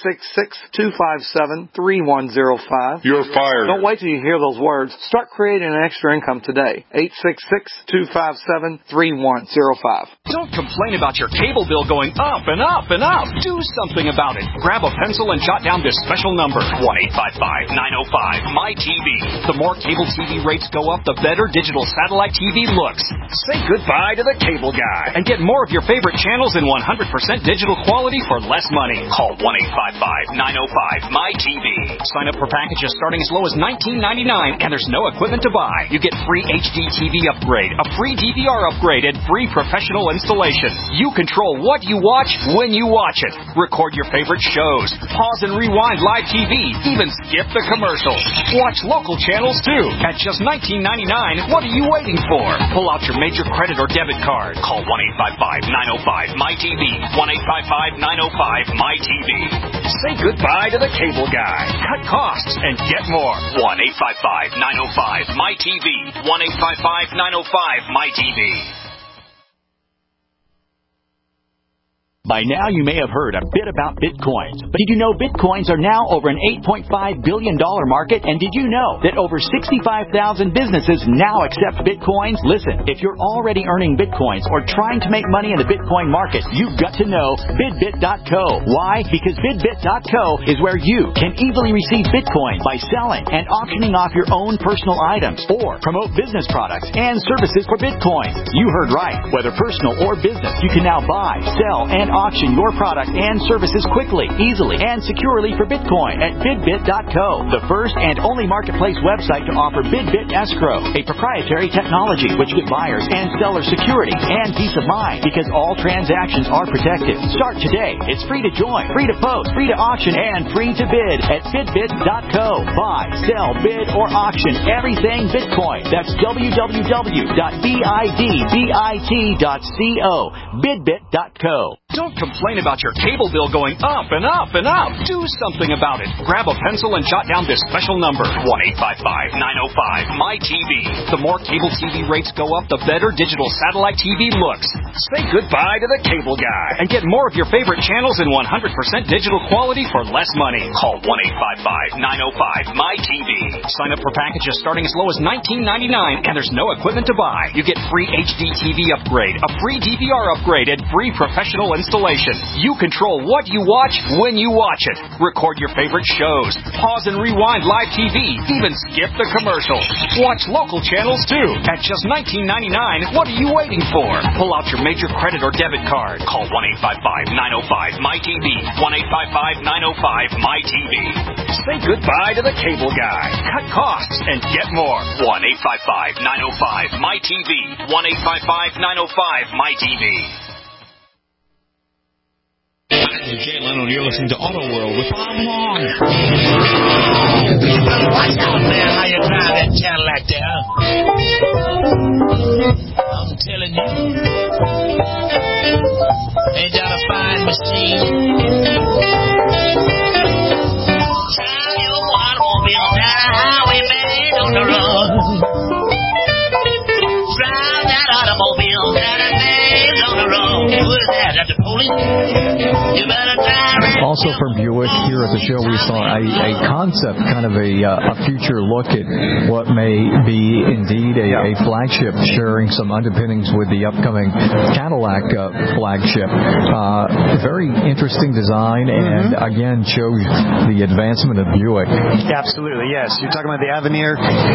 S16: 866-257-3105. You're fired. Don't wait till you hear those words. Start creating an extra income today. 866-257-3105.
S17: Don't complain about your cable bill going up and up and up. Do something about it. Grab a pencil and jot down this special number, 1-855-905-MyTV. The more cable TV rates go up, the better digital satellite TV looks. Say goodbye to the cable guy and get more of your favorite channels in 100% digital quality for less money. Call 1-855-905-MyTV. Sign up for packages starting as low as $19.99, and there's no equipment to buy. You get free HD TV upgrade, a free DVR upgrade, and free professional installation. You control what you watch when you watch it. Record your favorite shows. Pause and rewind live TV. Even skip the commercials. Watch local channels too. At just $19.99, what are you waiting for? Pull out your major credit or debit card. Call 1-855-905-MyTV. 1-855-905-MyTV. Say goodbye to the cable guy. Cut costs and get more. 1-855-905-MyTV. 1-855-905-MyTV.
S7: By now, you may have heard a bit about Bitcoins. But did you know Bitcoins are now over an $8.5 billion market? And did you know that over 65,000 businesses now accept Bitcoins? Listen, if you're already earning Bitcoins or trying to make money in the Bitcoin market, you've got to know BidBit.co. Why? Because BidBit.co is where you can easily receive Bitcoin by selling and auctioning off your own personal items or promote business products and services for Bitcoin. You heard right. Whether personal or business, you can now buy, sell, and auction your product and services quickly, easily, and securely for Bitcoin at BidBit.co, the first and only marketplace website to offer BidBit Escrow, a proprietary technology which gives buyers and sellers security and peace of mind because all transactions are protected. Start today. It's free to join, free to post, free to auction, and free to bid at BidBit.co. Buy, sell, bid, or auction everything Bitcoin. That's www.bidbit.co. BidBit.co.
S17: Don't complain about your cable bill going up and up and up. Do something about it. Grab a pencil and jot down this special number, 1-855-905-MyTV. The more cable TV rates go up, the better digital satellite TV looks. Say goodbye to the cable guy and get more of your favorite channels in 100% digital quality for less money. Call 1-855-905-MyTV. Sign up for packages starting as low as $19.99, and there's no equipment to buy. You get free HD TV upgrade, a free DVR upgrade, and free professional installation. You control what you watch when you watch it. Record your favorite shows. Pause and rewind live TV. Even skip the commercials. Watch local channels too. At just $19.99, what are you waiting for? Pull out your major credit or debit card. Call 1-855-905-MyTV. 1-855-905-MyTV. Say goodbye to the cable guy. Cut costs and get more. 1-855-905-MyTV. 1-855-905-MyTV.
S18: Jay Leno, you're listening to Auto World with Bob Long.
S19: Watch out, man, how you drive that Cadillac there. I'm telling you. Ain't that a fine machine? Drive your automobile down the highway, man, on the road. Drive that automobile down the maze on the road. Who is that? That's the police? You better drive it.
S3: Also from Buick here at the show, we saw a concept, kind of a future look at what may be indeed a flagship, sharing some underpinnings with the upcoming Cadillac flagship. Very interesting design, and again shows the advancement of Buick.
S15: Absolutely, yes. You're talking about the Avenir.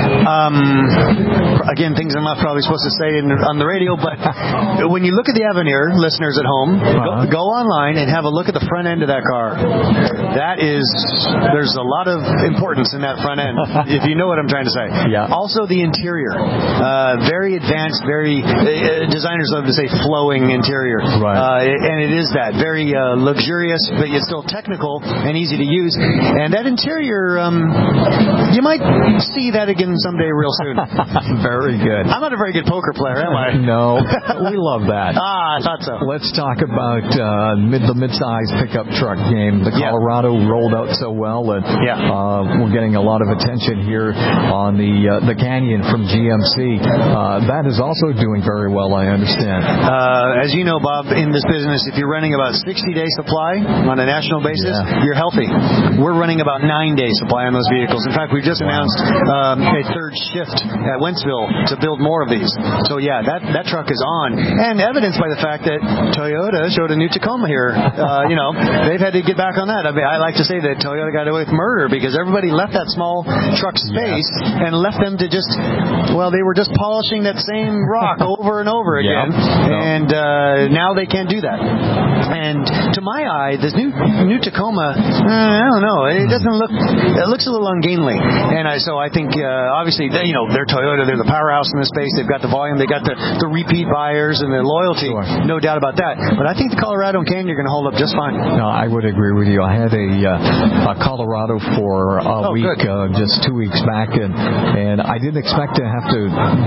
S15: Again, things I'm not probably supposed to say on the radio, but when you look at the Avenir, listeners at home, go online and have a look at the front end of that car. There's a lot of importance in that front end, if you know what I'm trying to say.
S3: Yeah.
S15: Also the interior. Very advanced, very, designers love to say flowing interior.
S3: Right.
S15: And it is that. Very luxurious, but yet still technical and easy to use. And that interior, you might see that again someday real soon.
S3: Very good.
S15: I'm not a very good poker player, am I?
S3: No. We love that.
S15: I thought so.
S3: Let's talk about the mid-size pickup truck game. The Colorado rolled out so well that we're getting a lot of attention here on the Canyon from GMC. That is also doing very well, I understand.
S15: As you know, Bob, in this business, if you're running about 60-day supply on a national basis, you're healthy. We're running about 9-day supply on those vehicles. In fact, we just announced a third shift at Wentzville to build more of these. So, yeah, that truck is on. And evidenced by the fact that Toyota showed a new Tacoma here. They've had to get back on that. I mean, I like to say that Toyota got away with murder because everybody left that small truck space and left them to just, well, they were just polishing that same rock over and over again. And now they can't do that. And to my eye, this new Tacoma, I don't know. It doesn't look. It looks a little ungainly. And so I think obviously they're Toyota. They're the powerhouse in the space. They've got the volume. They got the repeat buyers and the loyalty. Sure. No doubt about that. But I think the Colorado and Canyon are going to hold up just fine.
S3: No, I would agree with you. I had a Colorado for a week just 2 weeks back, and I didn't expect to have to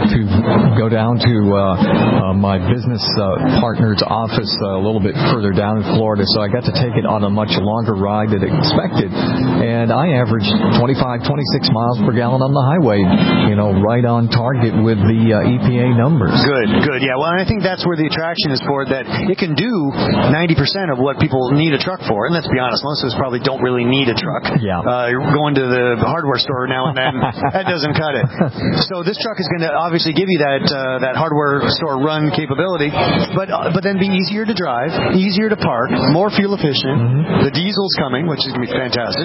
S3: go down to my business partner's office a little bit further down in Florida, so I got to take it on a much longer ride than expected, and I averaged 25, 26 miles per gallon on the highway, right on target with the EPA numbers.
S15: Good. Yeah, well, and I think that's where the attraction is for it, that it can do 90% of what people need a truck for, and let's be honest, most of us probably don't really need a truck.
S3: Yeah.
S15: Going to the hardware store now and then, that doesn't cut it. So this truck is going to obviously give you that hardware store run capability, but then be easier to drive, easier to park, more fuel efficient. Mm-hmm. The diesel's coming, which is going to be fantastic.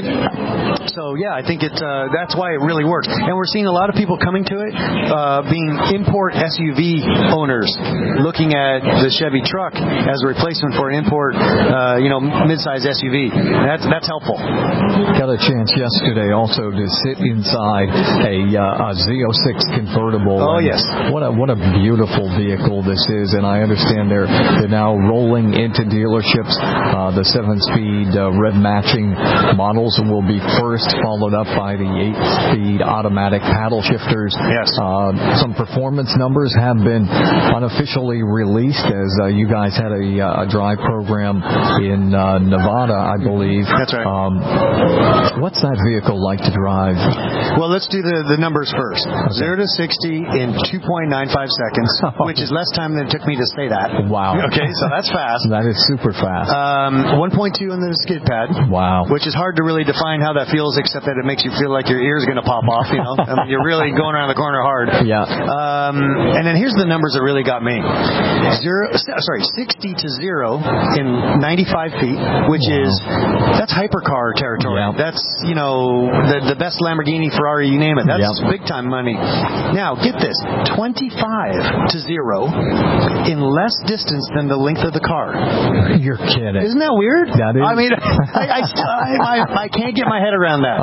S15: So yeah, I think that's why it really works. And we're seeing a lot of people coming to it, being import SUV owners, looking at the Chevy truck as a replacement for an import, mid-size SUV. That's helpful.
S3: Got a chance yesterday also to sit inside a Z06 convertible.
S15: Oh yes.
S3: What a beautiful vehicle this is, and I understand they're now rolling into dealerships. The 7-speed rev matching models will be first, followed up by the 8-speed automatic paddle shifters.
S15: Yes.
S3: Some performance numbers have been unofficially released as you guys had a drive program in Nevada, I believe.
S15: That's right.
S3: What's that vehicle like to drive?
S15: Well, let's do the numbers first. Okay. 0 to 60 in 2.95 seconds, which is less time than it took me to say that.
S3: Wow.
S15: Okay, so that's fast.
S3: That is super fast.
S15: 1.2 on the skid pad.
S3: Wow.
S15: Which is hard to really define how that feels, except that it makes you feel like your ear's going to pop off. I mean, you're really going around the corner hard.
S3: Yeah.
S15: And then here's the numbers that really got me. 60 to 0 in 95 feet, which is that's hypercar territory.
S3: Yeah.
S15: That's the best Lamborghini, Ferrari, you name it. That's big time money. Now get this: 25 to 0 in less distance than the length of the car.
S3: You're kidding.
S15: Isn't that weird?
S3: That is.
S15: I mean, I can't get my head around that.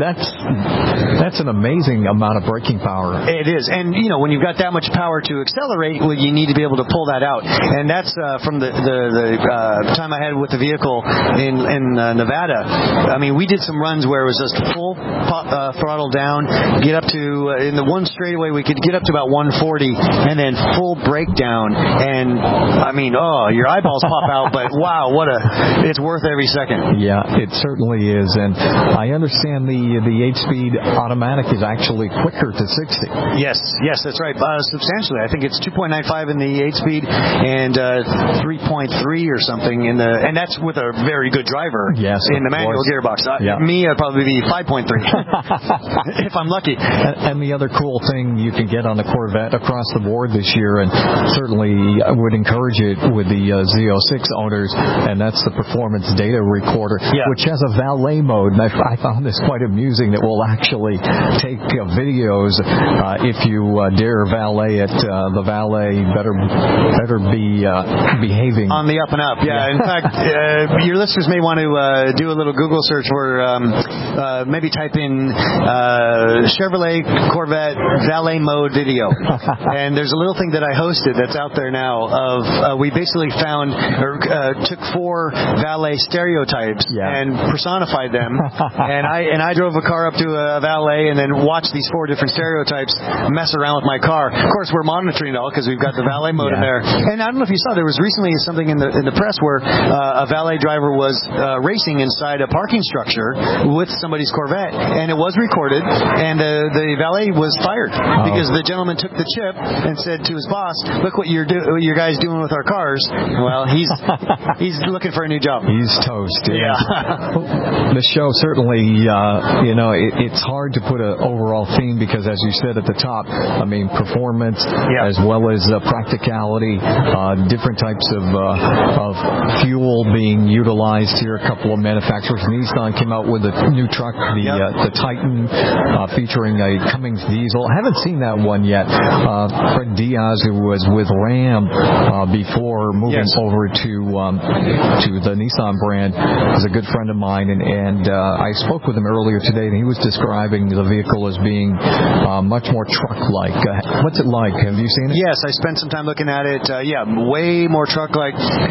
S3: That's an amazing amount of braking power.
S15: It is, and when you've got that much power to accelerate, well, you need to be able to pull that out, and that's from the time I had with the vehicle in Nevada. I mean, we did some runs where it was just full throttle down, get up to in the one straightaway we could get up to about 140, and then full breakdown, and I mean, your eyeballs pop out, but wow, it's worth every second.
S3: Yeah, it certainly is, and I understand the 8-speed automatic is actually quicker to 60.
S15: Yes, that's right, substantially. I think it's 2.95 in the 8-speed and 3.3 or something and that's with a very good driver.
S3: Yes,
S15: in the manual gearbox. Me, I'd probably be 5.3 if I'm lucky.
S3: And the other cool thing you can get on the Corvette across the board this year, and certainly I would encourage it with the Z06 owners, and that's the performance data recorder, which has a valet mode. And I found this quite amusing that will actually take videos if you dare valet it. The valet better be behaving
S15: on the up and up. Yeah. In fact, your listeners may want to do a little Google search where maybe type in Chevrolet Corvette valet mode video, and there's a little thing that I hosted that's out there now of we basically found or took 4 valet stereotypes and personified them, and I drove a car up to a valet and then watched these 4 different stereotypes mess around with my car. Of course, we're monitoring it all because we've got the valet mode in there. And I don't know if you saw, there was recently something in the press where a valet driver was racing inside a parking structure with somebody's Corvette, and it was recorded, and the valet was fired because the gentleman took the chip and said to his boss, "Look what your guys doing with our cars." Well, he's looking for a new job.
S3: He's toast.
S15: Yeah.
S3: The show certainly, it's hard to put an overall theme because, as you said at the top, I mean, performance as well as practicality, different types of fuel being utilized finalized here. A couple of manufacturers. Nissan came out with a new truck, the Titan, featuring a Cummins diesel. I haven't seen that one yet. Fred Diaz, who was with Ram before moving over to the Nissan brand, is a good friend of mine, and I spoke with him earlier today, and he was describing the vehicle as being much more truck-like. What's it like? Have you seen it?
S15: Yes, I spent some time looking at it. Way more truck-like.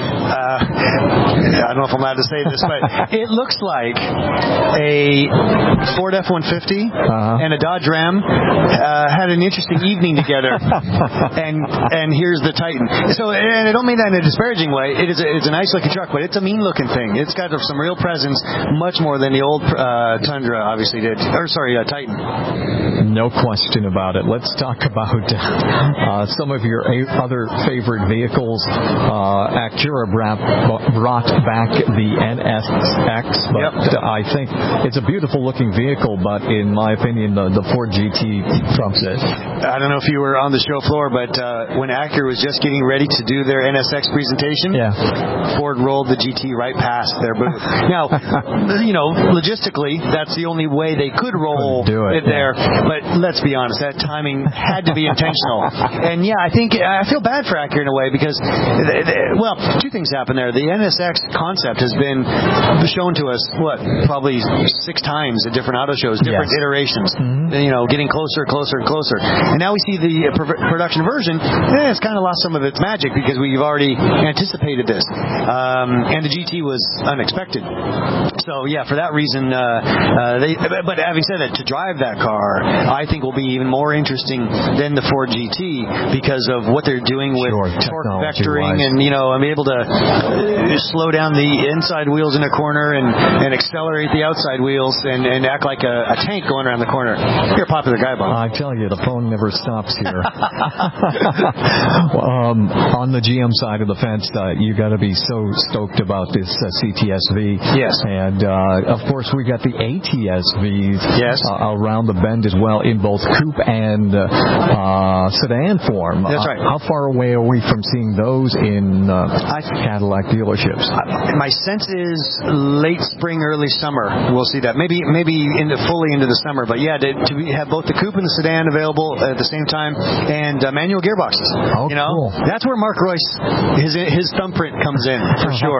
S15: I don't know if I'm allowed to say this, but it looks like a Ford F-150 and a Dodge Ram had an interesting evening together, and here's the Titan. So, and I don't mean that in a disparaging way. It's a nice-looking truck, but it's a mean-looking thing. It's got some real presence, much more than the old Tundra obviously did. Titan.
S3: No question about it. Let's talk about some of your other favorite vehicles. Acura brought back the NSX, but I think it's a beautiful-looking vehicle, but in my opinion, the Ford GT trumps it.
S15: I don't know if you were on the show floor, but when Acura was just getting ready to do their NSX presentation, Ford rolled the GT right past their booth. Now, logistically, that's the only way they could roll it there. But let's be honest, that timing had to be intentional. And I feel bad for Acura in a way because, two things happen there. The NSX concept has been shown to us, probably 6 times at different auto shows, different iterations. Getting closer, and closer. And now we see the production version. It's kind of lost some of its magic because we've already anticipated this. And the GT was unexpected. So for that reason, but having said that, to drive that car, I think will be even more interesting than the Ford GT because of what they're doing with torque vectoring and I'm able to slow down the inside wheels in a corner and accelerate the outside wheels and act like a tank going around the corner. You're a popular guy, Bob.
S3: I tell you, the phone never stops here. On the GM side of the fence, you got to be so stoked about this CTS-V.
S15: Yes.
S3: And of course, we got the ATS-Vs around the bend as well in both coupe and sedan form.
S15: That's right.
S3: How far away are we from seeing those in Cadillac dealerships?
S15: My sense is late spring, early summer. We'll see that. Maybe fully into the summer. But to have both the coupe and the sedan available at the same time, and manual gearboxes.
S3: Oh, cool.
S15: That's where Mark Royce, his thumbprint comes in for sure.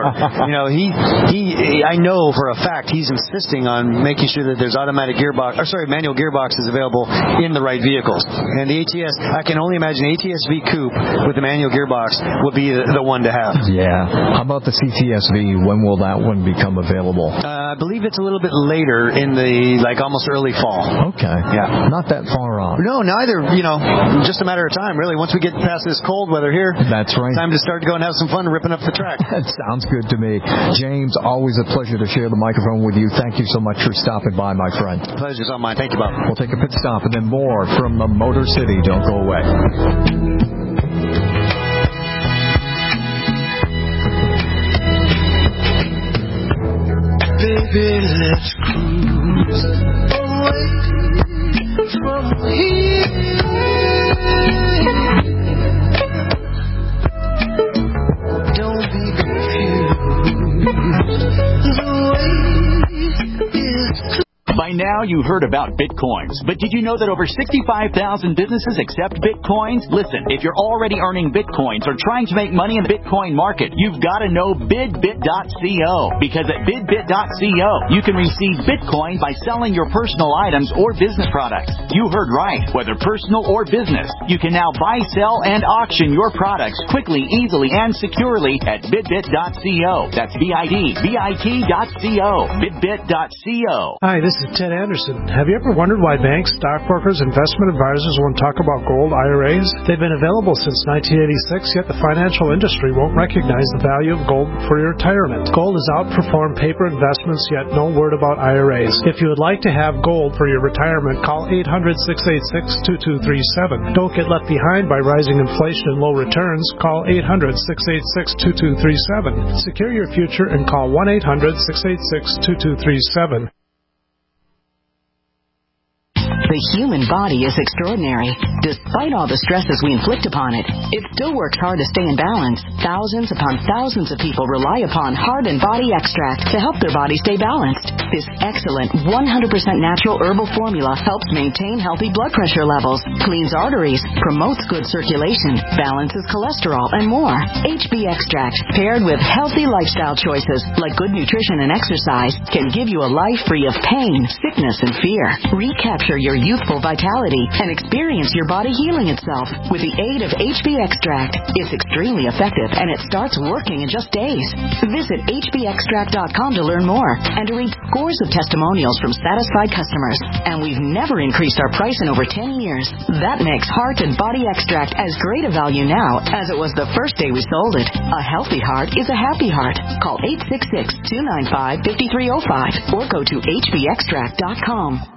S15: I know for a fact he's insisting on making sure that there's manual gearboxes available in the right vehicles. And the ATS, I can only imagine ATS-V coupe with the manual gearbox would be the one to have.
S3: Yeah. How about the CTS-V? When will that one become available?
S15: I believe it's a little bit later in the almost early fall.
S3: Okay.
S15: Yeah.
S3: Not that far off.
S15: No, neither. Just a matter of time, really. Once we get past this cold weather here,
S3: that's right.
S15: Time to start to go and have some fun ripping up the track.
S3: That sounds good to me. James, always a pleasure to share the microphone with you. Thank you so much for stopping by, my friend.
S15: Pleasure's all mine. Thank you, Bob.
S3: We'll take a pit stop and then more from the Motor City. Don't go away.
S19: Baby, let's cruise away from here. Don't be confused. The way is
S7: By now, you've heard about Bitcoins, but did you know that over 65,000 businesses accept Bitcoins? Listen, if you're already earning Bitcoins or trying to make money in the Bitcoin market, you've got to know BidBit.co, because at BidBit.co, you can receive Bitcoin by selling your personal items or business products. You heard right. Whether personal or business, you can now buy, sell, and auction your products quickly, easily, and securely at BidBit.co. That's BidBit.co. BidBit.co.
S20: Hi, this is Ted Anderson. Have you ever wondered why banks, stockbrokers, investment advisors won't talk about gold IRAs? They've been available since 1986, yet the financial industry won't recognize the value of gold for your retirement. Gold has outperformed paper investments, yet no word about IRAs. If you would like to have gold for your retirement, call 800-686-2237. Don't get left behind by rising inflation and low returns. Call 800-686-2237. Secure your future and call 1-800-686-2237.
S11: The human body is extraordinary. Despite all the stresses we inflict upon it still works hard to stay in balance. Thousands upon thousands of people rely upon Heart and Body Extract to help their body stay balanced. This excellent 100% natural herbal formula helps maintain healthy blood pressure levels, cleans arteries, promotes good circulation, balances cholesterol, and more. HB Extract, paired with healthy lifestyle choices like good nutrition and exercise, can give you a life free of pain, sickness, and fear. Recapture your youthful vitality and experience your body healing itself with the aid of HB Extract. It's extremely effective and it starts working in just days. Visit hbextract.com to learn more and to read scores of testimonials from satisfied customers. And we've never increased our price in over 10 years. That makes Heart and Body Extract as great a value now as it was the first day we sold it. A healthy heart is a happy heart. Call 866-295-5305 or go to hbextract.com.